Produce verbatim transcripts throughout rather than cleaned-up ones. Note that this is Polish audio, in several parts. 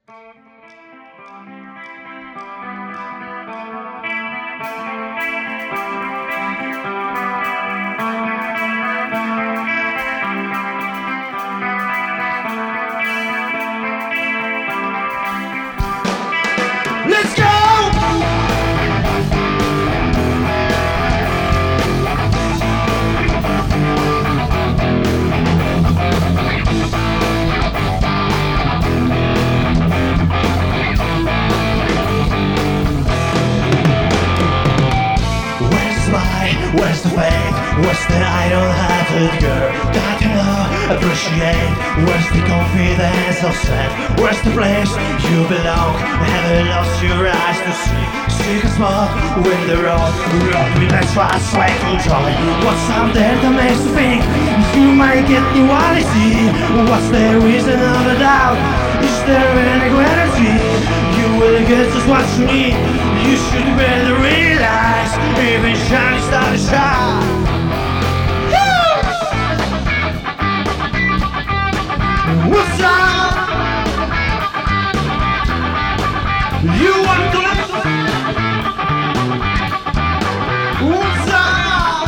Let's go! Where's the faith? Where's the idle-hearted girl that you know, appreciate? Where's the confidence of self? Where's the place you belong? Have you lost your eyes to see? Seek a spot with the road. Road with a trust, sweat, control. What's out there that makes you think you might get duality? What's the reason of the doubt? Is there any guarantee you will get just what you need? You should better realize even shiny star to shine. What's up? You want to live? What's up?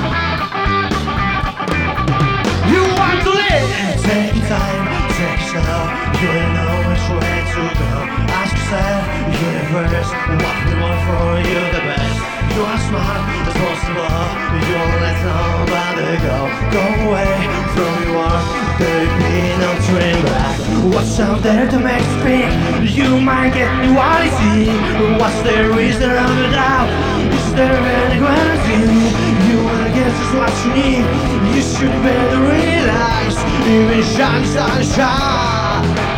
You want to live? Take your time, take it slow. You will know which way to go. Ask yourself, universe, what we want for you the best. You are smart, responsible. You won't let nobody go. Go away from your work. There be no turning back. What's out there to make you think you might get duality? What's the reason of the doubt? Is there any guarantee you will get just what you need? You should better realize even shine, shine, shine.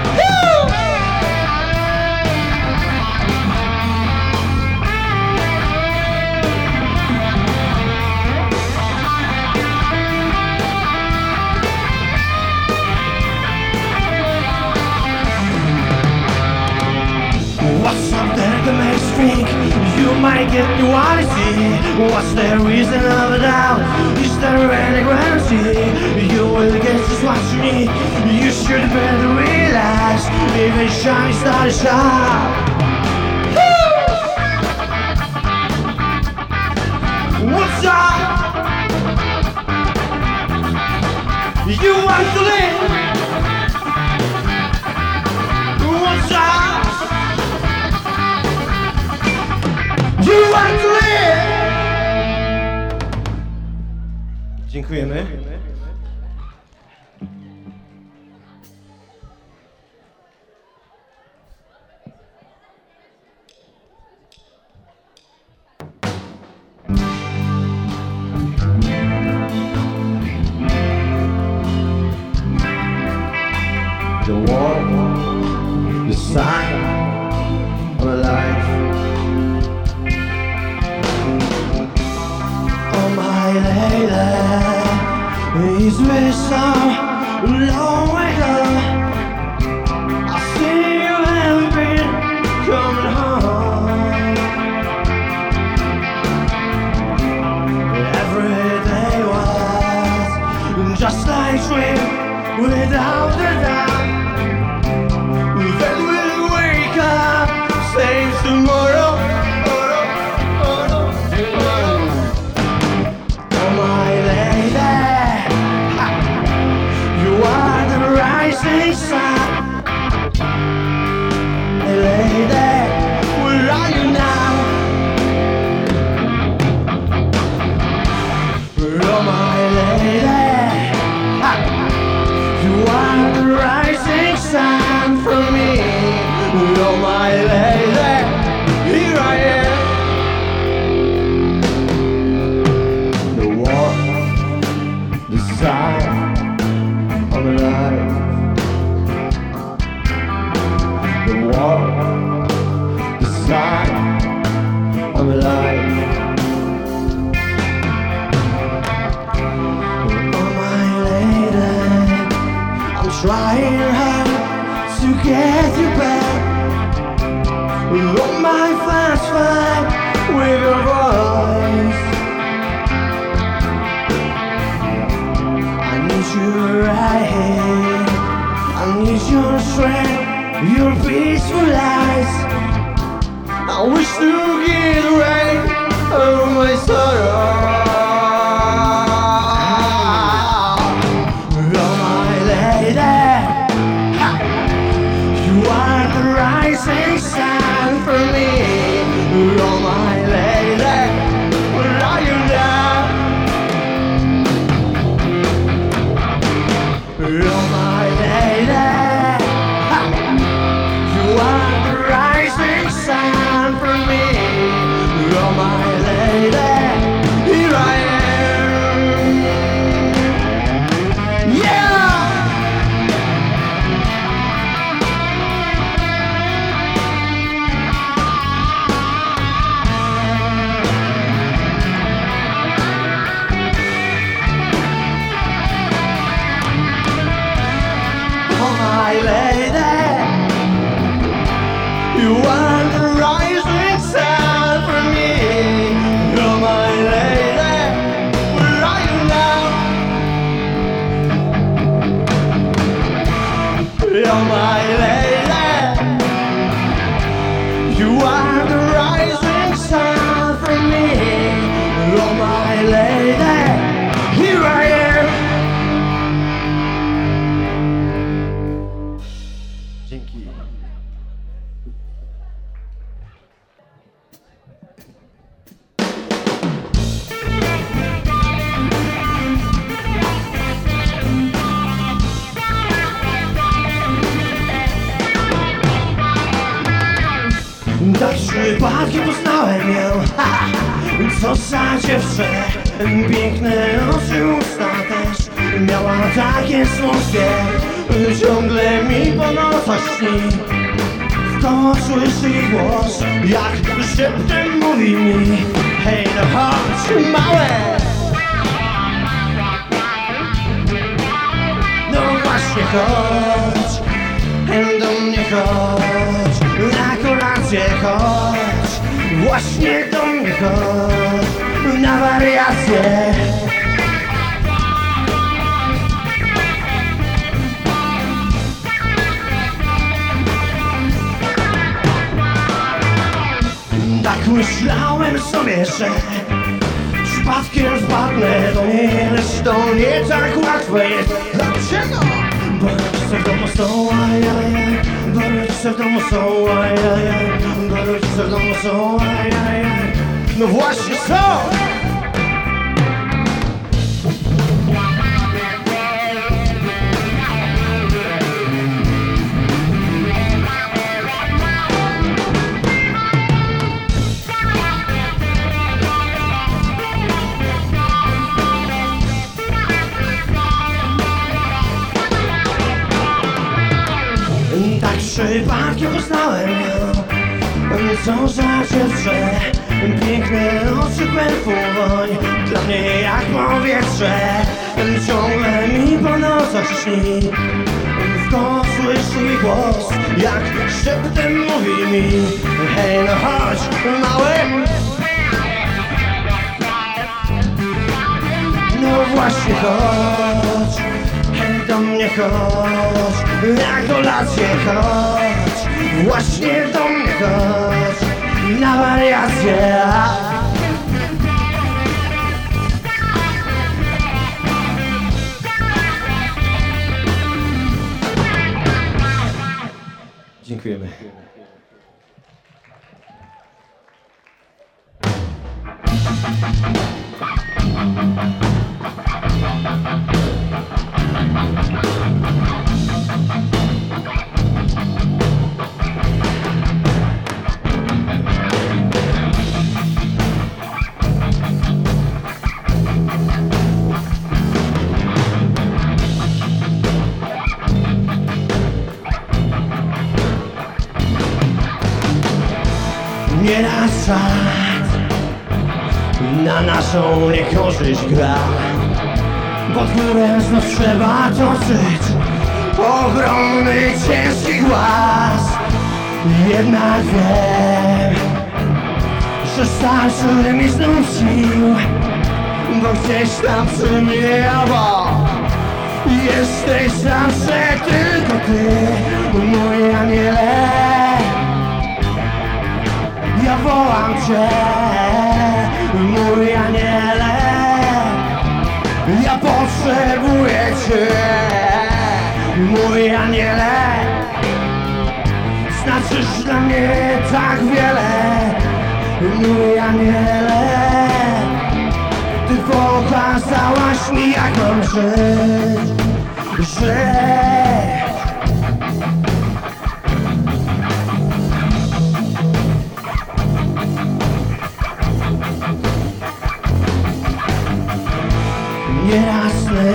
What's up there that makes you think you might get duality? What's the reason of the doubt? Is there any guarantee you will get just what you need? You should better realize even shiny star to shine. What's up? You want to live? What's up? You want to live? Dziękujemy. The war, the sign of a life. Oh my lady, it's been so long ago. I see you haven't been coming home. Every day was just like a dream without a doubt. Then we'll wake up, same tomorrow. Oh my lady, you are the rising sun. Lady, where are you now? Oh my lady, you are the rising sun for me. Oh my lady, here I am. The war, the sign of a life. The war, the sign of a life. Oh my lady, I'm trying hard to get you back. Oh my fast fight with your voice. I need you right here. I need your strength your peaceful lies. I wish to get right over my sorrow. Oh my lady, ha. You are the rising sun for me. Oh my lady, where are you now? Oh my lady, ha. You are the rising sun for me. Oh my lady, here I am. Yeah. Oh my lady, you are the rising sun for me. Oh my lady, where are you now? Oh my lady, you are the rising sun for me. Oh my lady, here I am. Dzięki. Tak przypadkiem poznałem ją, ha! Co za dziewczę, piękne oczy, usta też. Miała takie słodkie, ciągle mi po nocach śni. W koło słyszy głos, jak szeptem mówi mi: hej, no chodź, małe. No właśnie chodź, do mnie chodź, na kolację chodź, właśnie do mnie chodź, na wariację. Tak myślałem sobie, że przypadkiem wpadnę do niej, lecz to nie tak łatwe jest. Dlaczego? Bo rodzice w domu są, ajajaj. Bo rodzice w domu są, ajajaj. Bo rodzice w domu są, ajajaj. No właśnie są! Tak przypadkiem poznałem ją, co za dziewczę, piękne oczy, perfum woń, dla mnie jak powietrze, ciągle mi po nocach śni. W koło słyszy głos, jak szeptem mówi mi: hej, no chodź, mały. No właśnie chodź, do mnie chodź, na kolację chodź, właśnie do mnie chodź, na wariację. Dziękujemy. Nieraz czas na naszą niekorzyść gra, pod górę znów trzeba toczyć ogromny, ciężki głaz. Jednak wiem, że starczy mi znów sił, bo gdzieś tam przy mnie obok jesteś zawsze tylko ty, mój aniel. Znaczysz dla mnie tak wiele, mój aniele. Ty pokazałaś mi, jak mam żyć, żyć. Niejasny,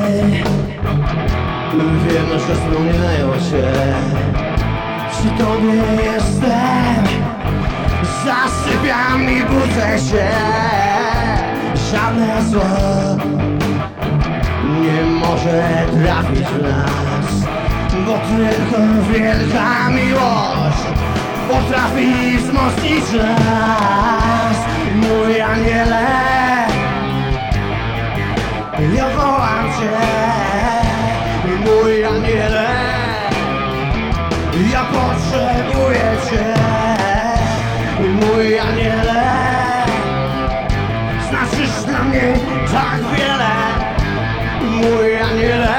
wiem, że spełniają się. Przy tobie jestem, zasypiam i budzę się. Żadne zło nie może trafić w nas, bo tylko wielka miłość potrafi wzmocnić nas. Mój aniele, ja wołam cię, mój aniele. Ja potrzebuję cię, mój aniele. Znaczysz dla mnie tak wiele, mój aniele.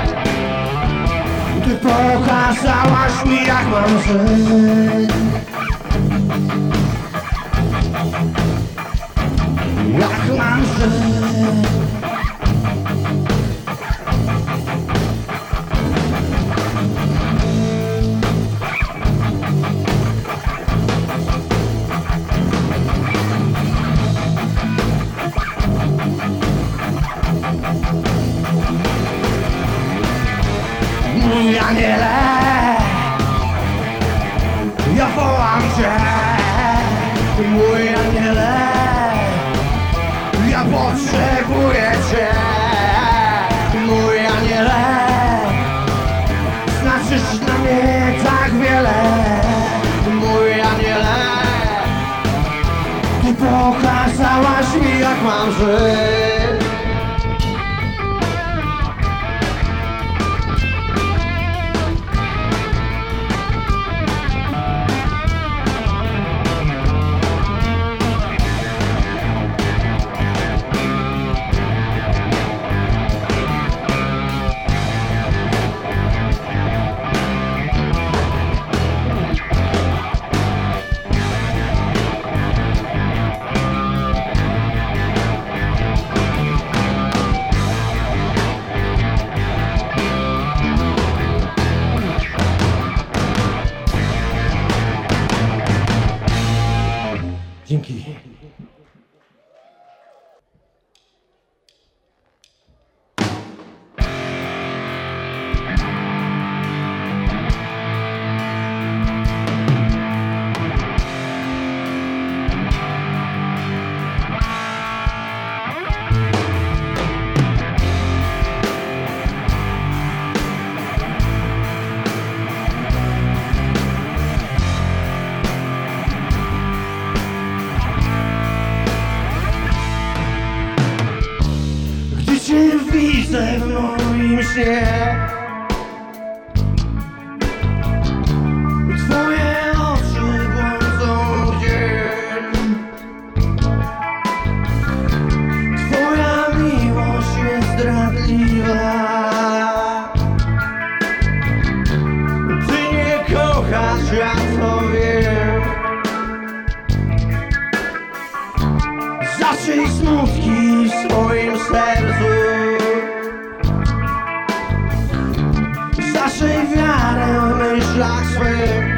Ty pokazałaś mi, jak mam żyć, jak mam żyć. Mój aniele, ja wołam cię, mój aniele. Ja potrzebuję cię, mój aniele. Znaczysz dla mnie tak wiele, mój aniele. Ty pokazałaś mi, jak mam żyć. Dzięki. Cię widzę w moim śnie, twoje oczy błądzą w dzień. Twoja miłość jest zdradliwa. Ty nie kochasz, ja to wiem. Zaszyj smutki w swoim sercu, zaszyj wiarę w myślach swych.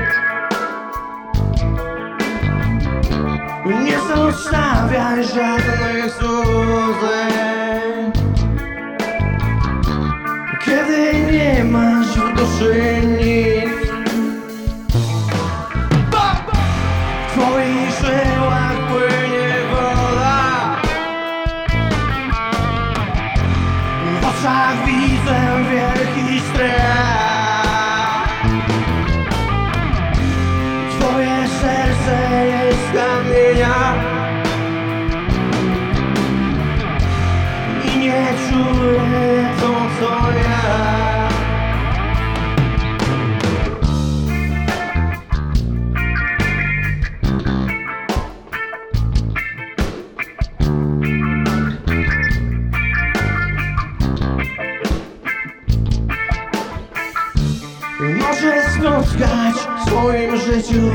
Nie zostawiaj żadnych złudzeń, kiedy nie masz w duszy nic. W twoich żyłach płynie woda, w oczach widzę wielki strach. Twoje serce jest kamienia i nie czuję to, co ja. Może spotkać w swoim życiu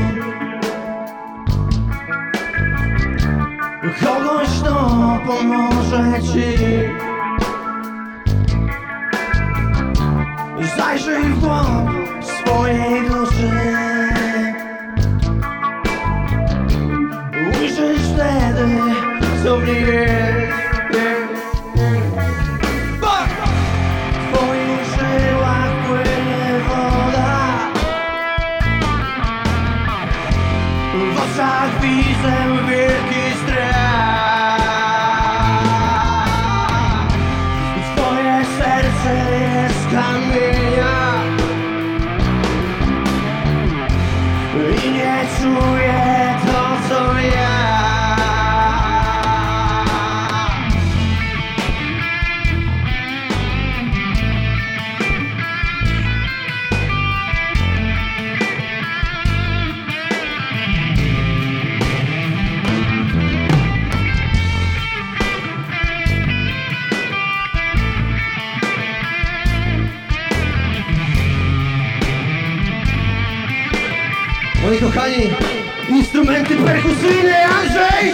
kogoś, kto pomoże ci. Zajrzyj w głąb swojej duszy, ujrzysz wtedy, co w niej jest. W twoich żyłach płynie woda, w oczach widzę wielki strach. Twoje serce jest kamienia i nie czuję to, co ja. Moi kochani, instrumenty perkusyjne, Andrzej!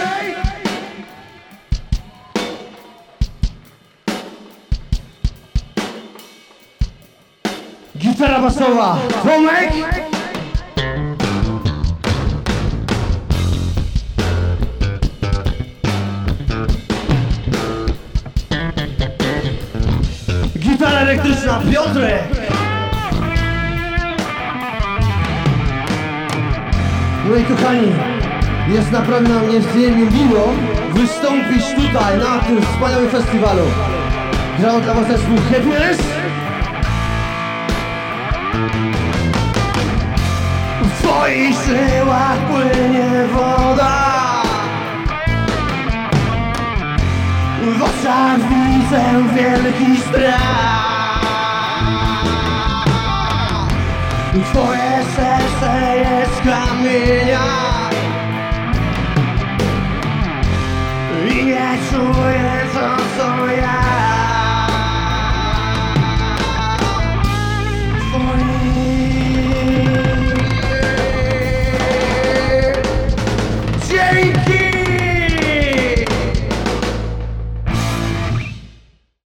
Gitara basowa, Tomek! Gitara elektryczna, Piotrek! Moi kochani, jest naprawdę nam niezmiernie miło wystąpić tutaj na tym wspaniałym festiwalu. Grał dla was zespół Happiness. W twoich żyłach płynie woda, w oczach widzę wielki strach. Twoje serce jest kamienia i nie czuję